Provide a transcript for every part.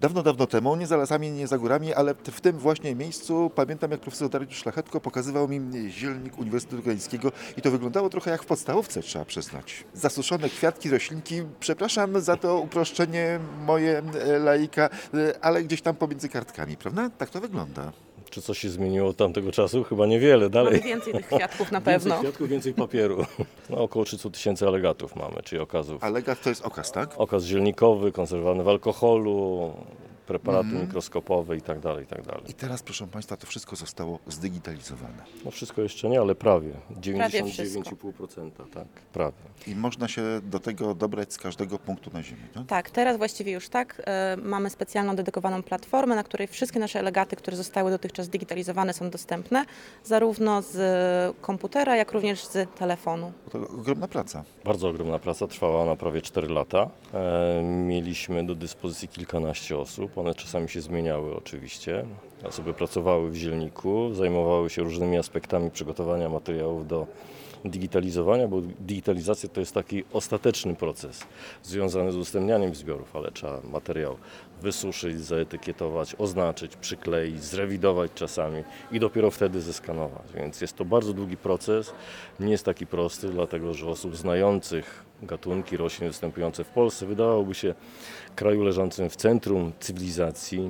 Dawno, dawno temu, nie za lasami, nie za górami, ale w tym właśnie miejscu pamiętam, jak profesor Dariusz Szlachetko pokazywał mi zielnik Uniwersytetu Gdańskiego i to wyglądało trochę jak w podstawówce, trzeba przyznać. Zasuszone kwiatki, roślinki, przepraszam za to uproszczenie moje laika, ale gdzieś tam pomiędzy kartkami, prawda? Tak to wygląda. Czy coś się zmieniło od tamtego czasu? Chyba niewiele. Dalej. Mamy więcej tych kwiatków na pewno. Więcej kwiatków, więcej papieru. No, około 300 000 alegatów mamy, czyli okazów. Alegat to jest okaz, tak? Okaz zielnikowy, konserwowany w alkoholu, preparaty mikroskopowe i tak dalej, i tak dalej. I teraz, proszę Państwa, to wszystko zostało zdigitalizowane. No wszystko jeszcze nie, ale prawie. Prawie 99,5%, tak, prawie. I można się do tego dobrać z każdego punktu na Ziemi, tak? Tak, teraz właściwie już tak. Mamy specjalną, dedykowaną platformę, na której wszystkie nasze elegaty, które zostały dotychczas digitalizowane, są dostępne, zarówno z komputera, jak również z telefonu. To ogromna praca. Bardzo ogromna praca, trwała ona prawie 4 lata. Mieliśmy do dyspozycji kilkanaście osób, one czasami się zmieniały oczywiście. Osoby pracowały w zielniku, zajmowały się różnymi aspektami przygotowania materiałów do digitalizowania, bo digitalizacja to jest taki ostateczny proces związany z udostępnianiem zbiorów, ale trzeba materiał wysuszyć, zaetykietować, oznaczyć, przykleić, zrewidować czasami i dopiero wtedy zeskanować. Więc jest to bardzo długi proces, nie jest taki prosty, dlatego że osób znających gatunki roślin występujące w Polsce wydawałoby się kraju leżącym w centrum cywilizacji.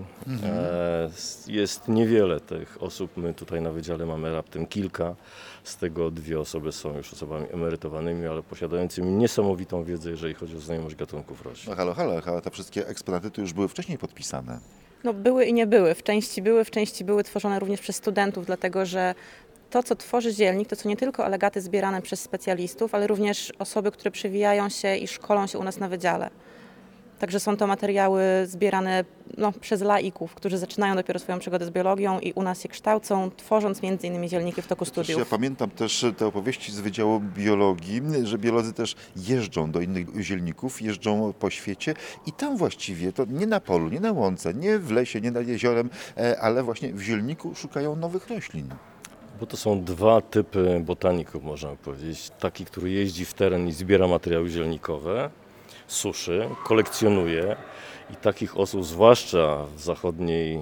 Jest niewiele tych osób, my tutaj na wydziale mamy raptem kilka, z tego 2 osoby są już osobami emerytowanymi, ale posiadającymi niesamowitą wiedzę, jeżeli chodzi o znajomość gatunków roślin. No halo, ale te wszystkie eksponaty to już były wcześniej podpisane. No były i nie były. W części były tworzone również przez studentów, dlatego że to, co tworzy zielnik, to są nie tylko alegaty zbierane przez specjalistów, ale również osoby, które przewijają się i szkolą się u nas na wydziale. Także są to materiały zbierane przez laików, którzy zaczynają dopiero swoją przygodę z biologią i u nas je kształcą, tworząc m.in. zielniki w toku studiów. Ja pamiętam też te opowieści z Wydziału Biologii, że biolodzy też jeżdżą do innych zielników, jeżdżą po świecie i tam właściwie, to nie na polu, nie na łące, nie w lesie, nie nad jeziorem, ale właśnie w zielniku szukają nowych roślin. Bo to są 2 typy botaników, można powiedzieć. Taki, który jeździ w teren i zbiera materiały zielnikowe, suszy, kolekcjonuje i takich osób, zwłaszcza w zachodniej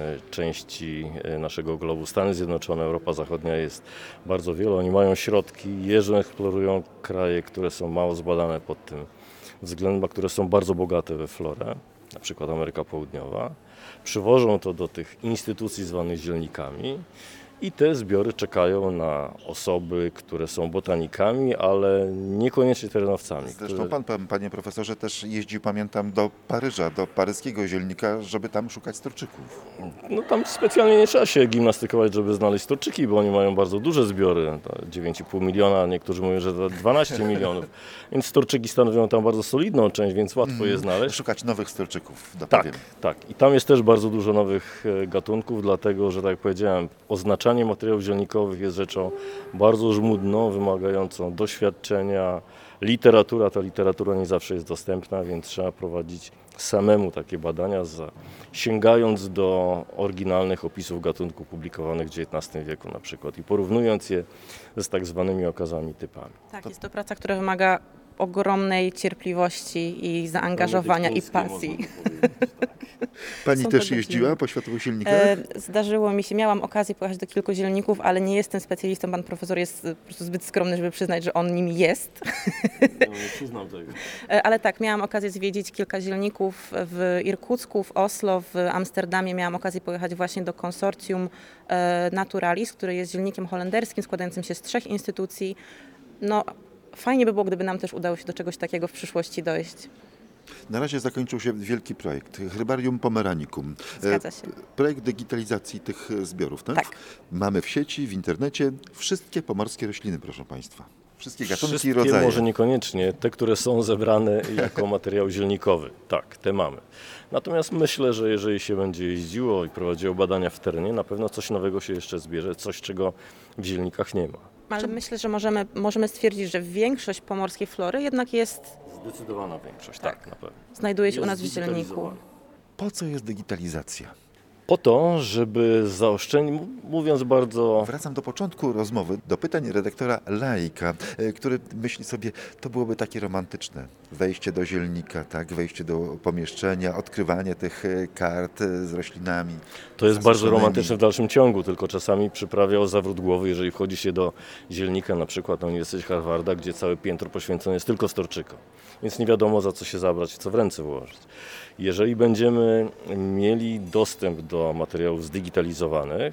części naszego globu, Stany Zjednoczone, Europa Zachodnia jest bardzo wiele. Oni mają środki, jeżdżą, eksplorują kraje, które są mało zbadane pod tym względem, a które są bardzo bogate we florę, na przykład Ameryka Południowa. Przywożą to do tych instytucji zwanych zielnikami. I te zbiory czekają na osoby, które są botanikami, ale niekoniecznie terenowcami. Zresztą pan, panie profesorze, też jeździł, pamiętam, do Paryża, do paryskiego zielnika, żeby tam szukać storczyków. No tam specjalnie nie trzeba się gimnastykować, żeby znaleźć storczyki, bo oni mają bardzo duże zbiory, 9,5 miliona, niektórzy mówią, że 12 milionów. Więc storczyki stanowią tam bardzo solidną część, więc łatwo je znaleźć. Szukać nowych storczyków, dopowiem. Tak. I tam jest też bardzo dużo nowych gatunków, dlatego że, tak jak powiedziałem, oznaczanie materiałów zielnikowych jest rzeczą bardzo żmudną, wymagającą doświadczenia. Ta literatura nie zawsze jest dostępna, więc trzeba prowadzić samemu takie badania, sięgając do oryginalnych opisów gatunków publikowanych w XIX wieku na przykład i porównując je z tak zwanymi okazami typami. Tak, jest to praca, która wymaga ogromnej cierpliwości i zaangażowania i pasji. Pani Są też to jeździła godziny. po światowych zielnikach? Zdarzyło mi się, miałam okazję pojechać do kilku zielników, ale nie jestem specjalistą. Pan profesor jest po prostu zbyt skromny, żeby przyznać, że on nim jest. Ja nie przyznam tego. Ale tak, miałam okazję zwiedzić kilka zielników w Irkucku, w Oslo, w Amsterdamie. Miałam okazję pojechać właśnie do konsorcjum Naturalis, które jest zielnikiem holenderskim składającym się z 3 instytucji. No, fajnie by było, gdyby nam też udało się do czegoś takiego w przyszłości dojść. Na razie zakończył się wielki projekt, Herbarium Pomeranicum. Zgadza się. Projekt digitalizacji tych zbiorów, tak? Tak. Mamy w sieci, w internecie wszystkie pomorskie rośliny, proszę Państwa. Wszystkie gatunki i Wszystkie rodzaje. może niekoniecznie, te, które są zebrane jako materiał zielnikowy. Tak, te mamy. Natomiast myślę, że jeżeli się będzie jeździło i prowadziło badania w terenie, na pewno coś nowego się jeszcze zbierze, coś czego w zielnikach nie ma. Ale myślę, że możemy stwierdzić, że większość pomorskiej flory jednak Zdecydowana większość, tak, na pewno. znajduje się u Jest nas w zielniku. zdigitalizowana. Po co jest digitalizacja? Po to, żeby zaoszczędzić, mówiąc bardzo... Wracam do początku rozmowy, do pytań redaktora laika, który myśli sobie, to byłoby takie romantyczne. wejście do zielnika, tak, wejście do pomieszczenia, odkrywanie tych kart z roślinami. To jest bardzo zasuszonymi. romantyczne w dalszym ciągu, tylko czasami przyprawia o zawrót głowy, jeżeli wchodzi się do zielnika, na przykład na Uniwersytecie Harvarda, gdzie całe piętro poświęcone jest tylko storczykom. Więc nie wiadomo, za co się zabrać i co w ręce włożyć. Jeżeli będziemy mieli dostęp do materiałów zdigitalizowanych,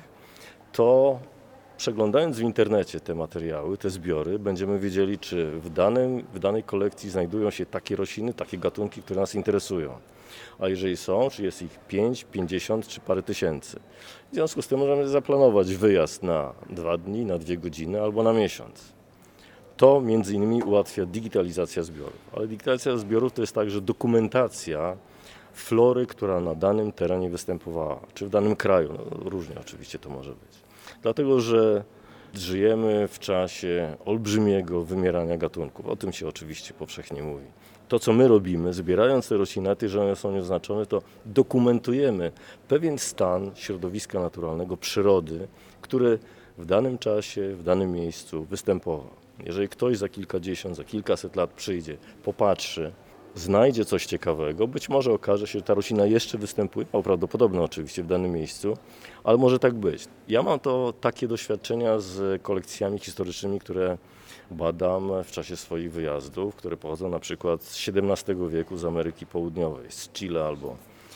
to przeglądając w internecie te materiały, te zbiory, będziemy wiedzieli, czy w danej kolekcji znajdują się takie rośliny, takie gatunki, które nas interesują. A jeżeli są, czy jest ich 5, 50 czy parę tysięcy. W związku z tym możemy zaplanować wyjazd na 2 dni, na 2 godziny albo na miesiąc. To między innymi ułatwia digitalizacja zbiorów. Ale digitalizacja zbiorów to jest także dokumentacja flory, która na danym terenie występowała, czy w danym kraju. No, różnie oczywiście to może być. Dlatego, że żyjemy w czasie olbrzymiego wymierania gatunków. O tym się oczywiście powszechnie mówi. To, co my robimy, zbierając te rośliny, że one są nieoznaczone, to dokumentujemy pewien stan środowiska naturalnego, przyrody, który w danym czasie, w danym miejscu występował. Jeżeli ktoś za kilkadziesiąt, za kilkaset lat przyjdzie, popatrzy, znajdzie coś ciekawego, być może okaże się, że ta roślina jeszcze występuje, mało prawdopodobne oczywiście w danym miejscu, ale może tak być. Ja mam takie doświadczenia z kolekcjami historycznymi, które badam w czasie swoich wyjazdów, które pochodzą na przykład z XVII wieku, z Ameryki Południowej, z Chile albo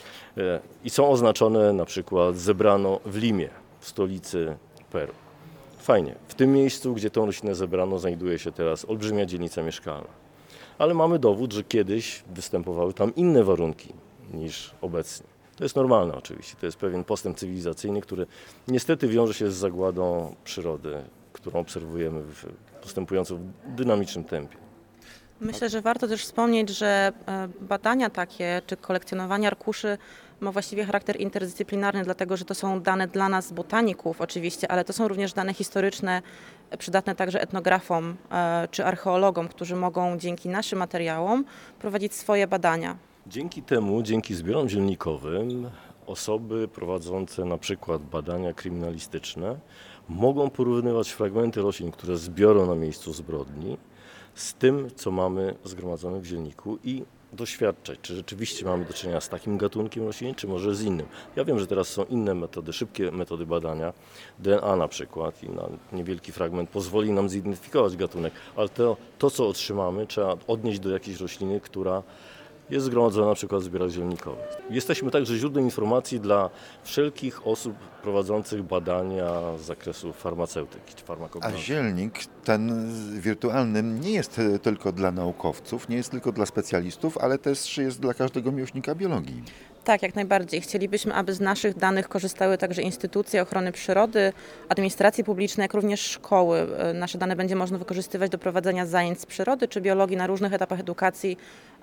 i są oznaczone na przykład zebrano w Limie, w stolicy Peru. Fajnie. W tym miejscu, gdzie tą roślinę zebrano, znajduje się teraz olbrzymia dzielnica mieszkalna. Ale mamy dowód, że kiedyś występowały tam inne warunki niż obecnie. To jest normalne oczywiście, to jest pewien postęp cywilizacyjny, który niestety wiąże się z zagładą przyrody, którą obserwujemy postępującą w dynamicznym tempie. Myślę, że warto też wspomnieć, że badania takie czy kolekcjonowanie arkuszy ma właściwie charakter interdyscyplinarny, dlatego że to są dane dla nas, botaników oczywiście, ale to są również dane historyczne, przydatne także etnografom czy archeologom, którzy mogą dzięki naszym materiałom prowadzić swoje badania. Dzięki temu, dzięki zbiorom zielnikowym, osoby prowadzące na przykład badania kryminalistyczne mogą porównywać fragmenty roślin, które zbiorą na miejscu zbrodni, z tym, co mamy zgromadzone w zielniku i doświadczać, czy rzeczywiście mamy do czynienia z takim gatunkiem roślin, czy może z innym. Ja wiem, że teraz są inne metody, szybkie metody badania, DNA na przykład i na niewielki fragment pozwoli nam zidentyfikować gatunek, ale to co otrzymamy, trzeba odnieść do jakiejś rośliny, która jest zgromadzona na przykład w zbiorach zielnikowych. Jesteśmy także źródłem informacji dla wszelkich osób prowadzących badania z zakresu farmaceutyki czy A farmakognozji. zielnik, ten wirtualny, nie jest tylko dla naukowców, nie jest tylko dla specjalistów, ale też jest dla każdego miłośnika biologii. Tak, jak najbardziej. Chcielibyśmy, aby z naszych danych korzystały także instytucje ochrony przyrody, administracji publicznej, jak również szkoły. Nasze dane będzie można wykorzystywać do prowadzenia zajęć z przyrody czy biologii na różnych etapach edukacji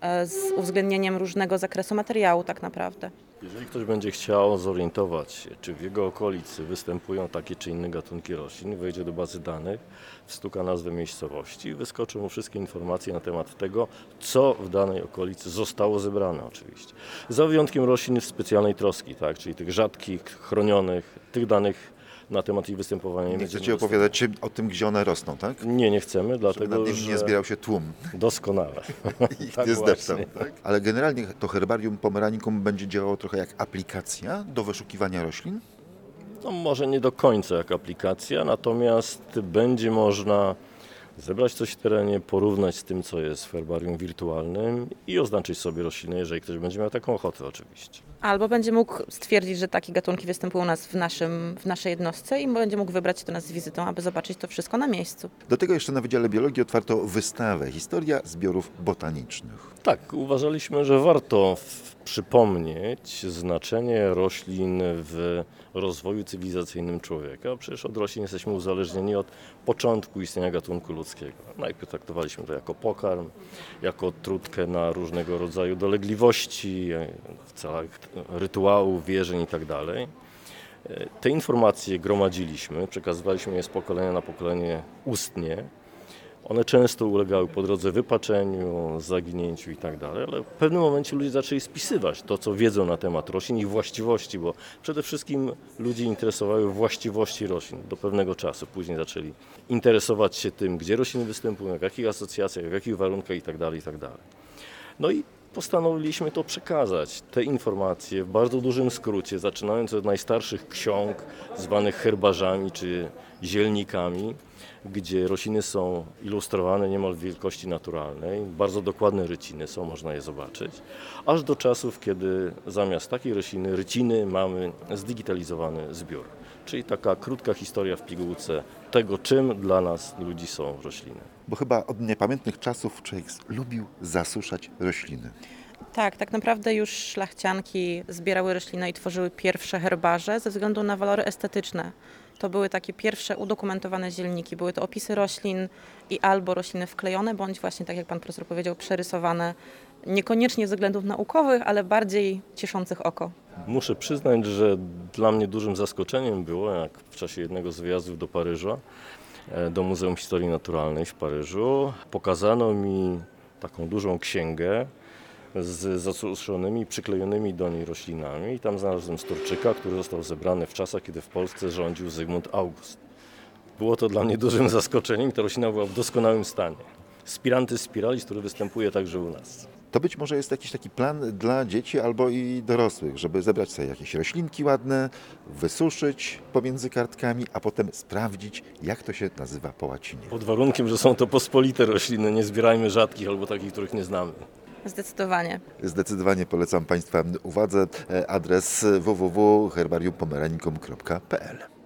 z uwzględnieniem różnego zakresu materiału tak naprawdę. Jeżeli ktoś będzie chciał zorientować się, czy w jego okolicy występują takie czy inne gatunki roślin, wejdzie do bazy danych, wstuka nazwę miejscowości i wyskoczą mu wszystkie informacje na temat tego, co w danej okolicy zostało zebrane oczywiście. Za wyjątkiem roślin specjalnej troski, tak, czyli tych rzadkich, chronionych, tych danych na temat ich występowania Nie będziemy chcecie opowiadać o tym, gdzie one rosną, tak? Nie chcemy, Żeby dlatego nad nim że nie zbierał się tłum. doskonale. Ich Tak nie zdeptał. właśnie. Tak? Ale generalnie to herbarium Pomeranikum będzie działało trochę jak aplikacja do wyszukiwania roślin? No, może nie do końca jak aplikacja, natomiast będzie można zebrać coś w terenie, porównać z tym, co jest w herbarium wirtualnym i oznaczyć sobie rośliny, jeżeli ktoś będzie miał taką ochotę oczywiście. Albo będzie mógł stwierdzić, że takie gatunki występują u nas w naszej jednostce i będzie mógł wybrać się do nas z wizytą, aby zobaczyć to wszystko na miejscu. Do tego jeszcze na Wydziale Biologii otwarto wystawę Historia zbiorów botanicznych. Tak, uważaliśmy, że warto przypomnieć znaczenie roślin w rozwoju cywilizacyjnym człowieka. Przecież od roślin jesteśmy uzależnieni od początku istnienia gatunku ludzkiego. Najpierw traktowaliśmy to jako pokarm, jako trutkę na różnego rodzaju dolegliwości, w celach rytuałów, wierzeń itd. Te informacje gromadziliśmy, przekazywaliśmy je z pokolenia na pokolenie ustnie. One często ulegały po drodze wypaczeniu, zaginięciu i tak dalej, ale w pewnym momencie ludzie zaczęli spisywać to, co wiedzą na temat roślin, ich właściwości, bo przede wszystkim ludzi interesowały właściwości roślin do pewnego czasu. Później zaczęli interesować się tym, gdzie rośliny występują, w jakich asocjacjach, w jakich warunkach i tak dalej, i tak dalej. No i postanowiliśmy to przekazać, te informacje w bardzo dużym skrócie, zaczynając od najstarszych ksiąg zwanych herbarzami czy zielnikami, gdzie rośliny są ilustrowane niemal w wielkości naturalnej, bardzo dokładne ryciny są, można je zobaczyć, aż do czasów, kiedy zamiast takiej rośliny, ryciny, mamy zdigitalizowany zbiór. Czyli taka krótka historia w pigułce tego, czym dla nas, ludzi, są rośliny. Bo chyba od niepamiętnych czasów człowiek lubił zasuszać rośliny. Tak, tak naprawdę już szlachcianki zbierały rośliny i tworzyły pierwsze herbarze ze względu na walory estetyczne. To były takie pierwsze udokumentowane zielniki. Były to opisy roślin i albo rośliny wklejone, bądź właśnie, tak jak pan profesor powiedział, przerysowane. Niekoniecznie ze względów naukowych, ale bardziej cieszących oko. Muszę przyznać, że dla mnie dużym zaskoczeniem było, jak w czasie jednego z wyjazdów do Paryża, do Muzeum Historii Naturalnej w Paryżu, pokazano mi taką dużą księgę z zasuszonymi, przyklejonymi do niej roślinami i tam znalazłem Sturczyka, który został zebrany w czasach, kiedy w Polsce rządził Zygmunt August. Było to dla mnie dużym zaskoczeniem i ta roślina była w doskonałym stanie. Spiranthus spiralis, który występuje także u nas. To być może jest jakiś taki plan dla dzieci albo i dorosłych, żeby zebrać sobie jakieś roślinki ładne, wysuszyć pomiędzy kartkami, a potem sprawdzić, jak to się nazywa po łacinie. Pod warunkiem, że są to pospolite rośliny, nie zbierajmy rzadkich albo takich, których nie znamy. Zdecydowanie. Zdecydowanie polecam Państwa uwadze adres www.herbariumpomeranikum.pl.